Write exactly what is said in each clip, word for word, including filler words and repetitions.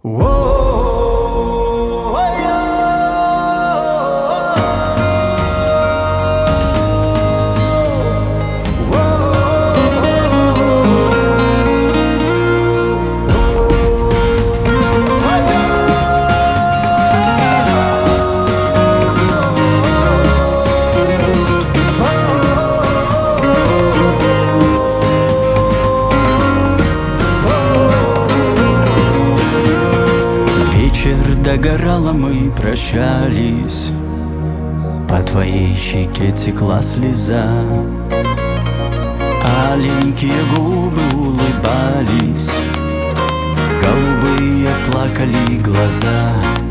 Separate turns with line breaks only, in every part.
Догорало, мы прощались, по твоей щеке текла слеза, аленькие губы улыбались, голубые плакали глаза.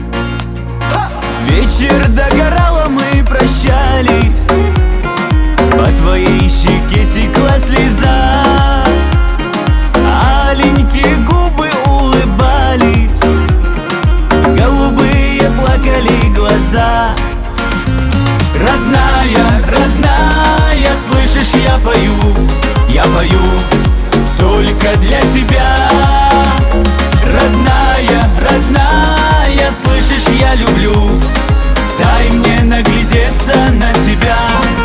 Вечер догорало, мы прощались, по твоей щеке текла слеза, аленькие губы улыбались, голубые плакали глаза. Родная, родная, слышишь, я пою, я пою только для тебя. Родная, родная, слышишь, я люблю, дай мне наглядеться на тебя.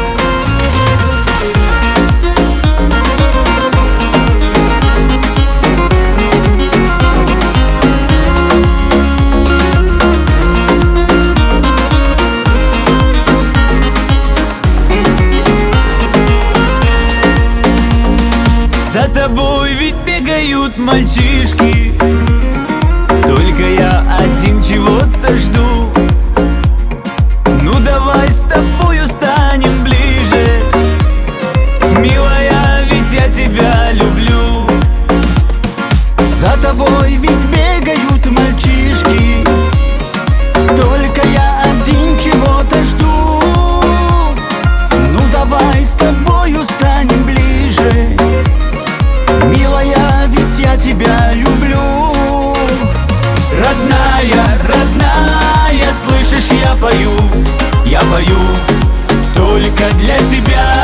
За тобой ведь бегают мальчишки, только я один чего-то жду. Ну давай с тобою станем ближе, милая, ведь я тебя люблю. За тобой ведь бегают мальчишки, только я один чего-то жду. Ну давай с тобою станем ближе, милая, ведь я тебя люблю. Родная, родная, слышишь, я пою, я пою только для тебя.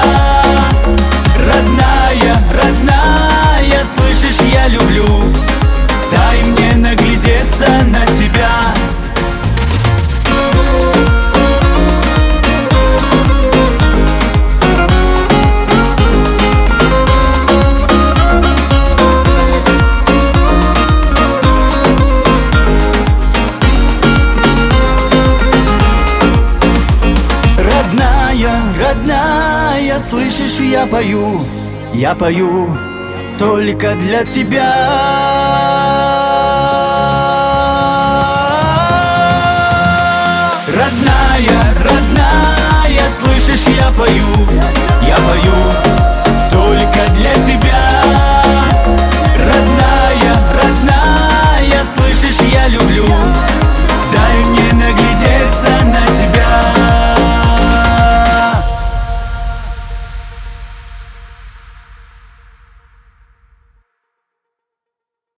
Родная, родная, слышишь, я люблю, дай мне наглядеться на тебя. Родная, слышишь, я пою, я пою только для тебя. Родная, родная, слышишь, я пою,